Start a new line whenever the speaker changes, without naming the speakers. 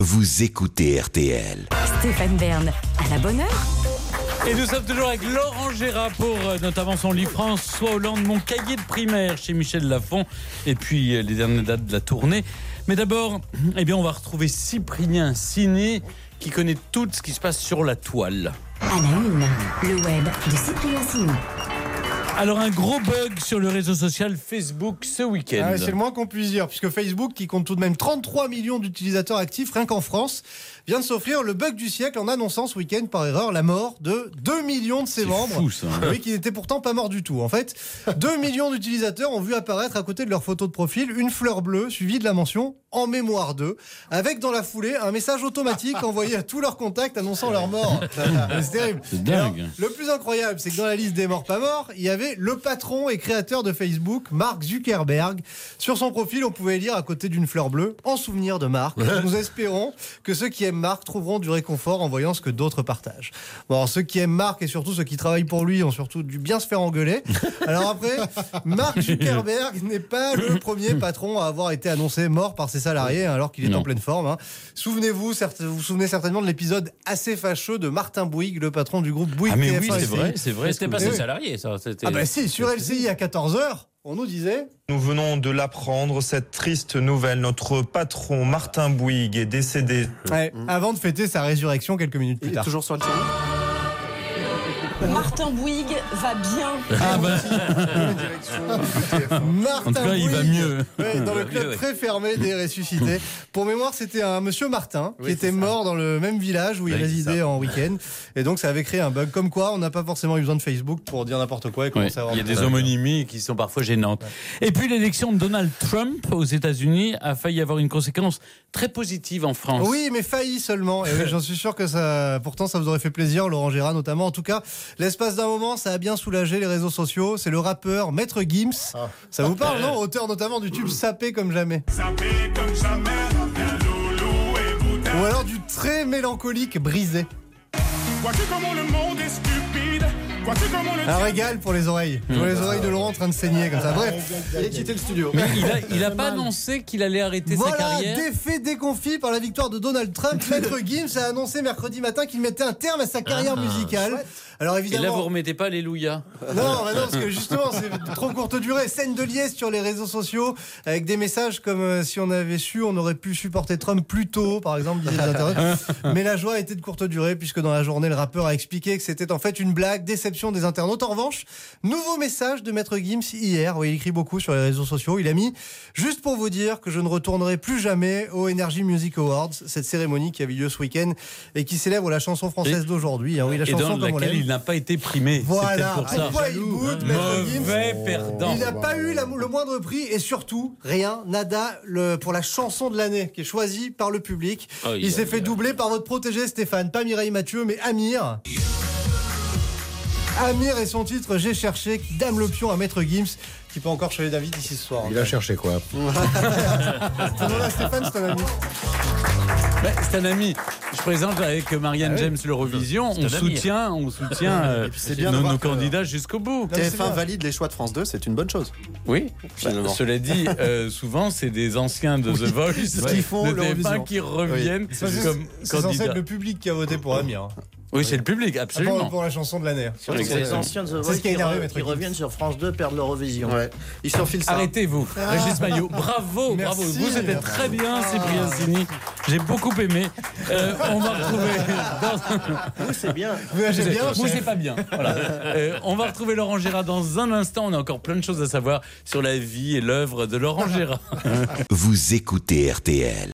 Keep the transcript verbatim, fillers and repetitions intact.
Vous écoutez R T L.
Stéphane Bern, à la bonne heure.
Et nous sommes toujours avec Laurent Gérard pour euh, notamment son livre François Hollande, mon cahier de primaire chez Michel Lafon, et puis euh, les dernières dates de la tournée. Mais d'abord, eh bien, on va retrouver Cyprien Ciné qui connaît tout ce qui se passe sur la toile.
À la une, le web de Cyprien Ciné.
Alors, un gros bug sur le réseau social Facebook ce week-end.
Ah, c'est le moins qu'on puisse dire, puisque Facebook, qui compte tout de même trente-trois millions d'utilisateurs actifs rien qu'en France, vient de s'offrir le bug du siècle en annonçant ce week-end par erreur la mort de deux millions de ses
C'est
membres.
fou, ça.
Oui, qui n'étaient pourtant pas morts du tout. En fait, deux millions d'utilisateurs ont vu apparaître à côté de leur photo de profil une fleur bleue suivie de la mention « En mémoire d'eux », avec dans la foulée un message automatique envoyé à tous leurs contacts annonçant leur mort. C'est terrible.
C'est dingue.
Alors, le plus incroyable, c'est que dans la liste des morts pas morts, il y avait le patron et créateur de Facebook, Mark Zuckerberg. Sur son profil, on pouvait lire à côté d'une fleur bleue « En souvenir de Mark ». Nous espérons que ceux qui aiment Mark trouveront du réconfort en voyant ce que d'autres partagent. Bon, alors, ceux qui aiment Mark et surtout ceux qui travaillent pour lui ont surtout dû bien se faire engueuler. Alors après, Mark Zuckerberg n'est pas le premier patron à avoir été annoncé mort par ses salariés alors qu'il est
Non.
en pleine forme. Hein. Souvenez-vous, certes, vous vous souvenez certainement de l'épisode assez fâcheux de Martin Bouygues, le patron du groupe Bouygues
Ah mais
T F un
oui, c'est
S C I.
vrai, c'est vrai.
C'était pas
Eh
ses
oui.
salariés, ça. C'était...
Ah bah si, sur L C I à quatorze heures, on nous disait...
Nous venons de l'apprendre, cette triste nouvelle. Notre patron Martin Bouygues est décédé.
Ouais, avant de fêter sa résurrection quelques minutes plus tard.
toujours sur le
Martin Bouygues va bien.
Ah bah,
Martin
en tout cas, il va
Bouygues,
mieux.
ouais, dans le club
mieux, ouais.
très fermé des ressuscités. Pour mémoire, c'était un monsieur Martin qui
Oui,
était
c'est ça.
mort dans le même village où il
Oui, c'est
résidait
ça.
en week-end. Et donc, ça avait créé un bug. Comme quoi, on n'a pas forcément eu besoin de Facebook pour dire n'importe quoi et
Ouais,
commencer à avoir
il y a
des-
des homonymies qui sont parfois gênantes. Et puis l'élection de Donald Trump aux États-Unis a failli avoir une conséquence très positive en France.
Oui, mais failli seulement. Et oui, j'en suis sûr que ça, pourtant, ça vous aurait fait plaisir, Laurent Gérard notamment. En tout cas, l'espace d'un moment, ça a bien soulagé les réseaux sociaux. C'est le rappeur Maître Gims. Ça vous parle, non? Auteur notamment du tube Sapé comme jamais. Ou alors du très mélancolique Brisé. Un régal pour les oreilles. Je vois les oreilles de Laurent en train de saigner comme ça. Bref, il a quitté le studio.
Mais il a, il a pas annoncé qu'il allait arrêter sa
Voilà,
carrière.
défait déconfit par la victoire de Donald Trump, Maître Gims a annoncé mercredi matin qu'il mettait un terme à sa carrière musicale. Alors
Et
évidemment...
là, vous remettez pas Alléluia.
Non, bah non, parce que justement, c'est de trop courte durée. Scène de liesse sur les réseaux sociaux avec des messages comme euh, si on avait su, on aurait pu supporter Trump plus tôt, par exemple, disaient les internautes. Mais la joie était de courte durée puisque dans la journée, le rappeur a expliqué que c'était en fait une blague, déception des internautes. En revanche, nouveau message de Maître Gims hier. Oui, il écrit beaucoup sur les réseaux sociaux. Il a mis « Juste pour vous dire que je ne retournerai plus jamais au Energy Music Awards », cette cérémonie qui a eu lieu ce week-end et qui célèbre la chanson française
Et-
d'aujourd'hui. Hein, oui, la
Et
chanson
dans
comme on
laquelle
l'aime.
il n'a pas été primé.
Voilà,
C'est peut-être pour ça.
pourquoi il boude, Maître Gims?
Mauvais perdant.
Il n'a pas eu la- le moindre prix et surtout rien, nada le, pour la chanson de l'année qui est choisie par le public.
Oh,
il
il
s'est
a-
fait doubler par votre protégé Stéphane, pas Mireille Mathieu mais Amir. Amir et son titre J'ai cherché qui dame le pion à Maître Gims qui peut encore chez David ici ce soir.
Il a cherché quoi?
Ce nom-là, Stéphane, c'est un ami.
Ben, c'est un ami. Je présente avec Marianne James l'Eurovision. On
un ami.
soutient, on soutient euh,
c'est bien de
nos,
voir
nos
que-
candidats jusqu'au bout.
Non, mais c'est
T F un
bien.
valide les choix de France deux, c'est une bonne chose.
Oui.
Finalement.
Bah, cela dit, euh, souvent c'est des anciens de The Voice
Qui font
de T F un
l'Eurovision.
qui reviennent
C'est
comme
c'est censé
candidats.
être le public qui a voté pour Amir. hein.
Oui, c'est le public,
Pour,
absolument.
pour la chanson de l'année.
C'est les anciens de The
C'est
Voice
ce qui a
qui,
énervé
re-
Maître
qui
Gims.
reviennent sur France deux perdre l'Eurovision.
Ouais. Ils s'enfilent ça.
Arrêtez-vous, Régis Maillot. Bravo, bravo.
Merci.
Vous êtes très bien, Cyprien Cini. J'ai beaucoup aimé. Euh, on va retrouver. Dans...
Vous, c'est bien.
Vous j'aime bien,
Vous,
chef.
c'est pas bien. Voilà. Euh, on va retrouver Laurent Gérard dans un instant. On a encore plein de choses à savoir sur la vie et l'œuvre de Laurent Gérard.
Vous écoutez R T L.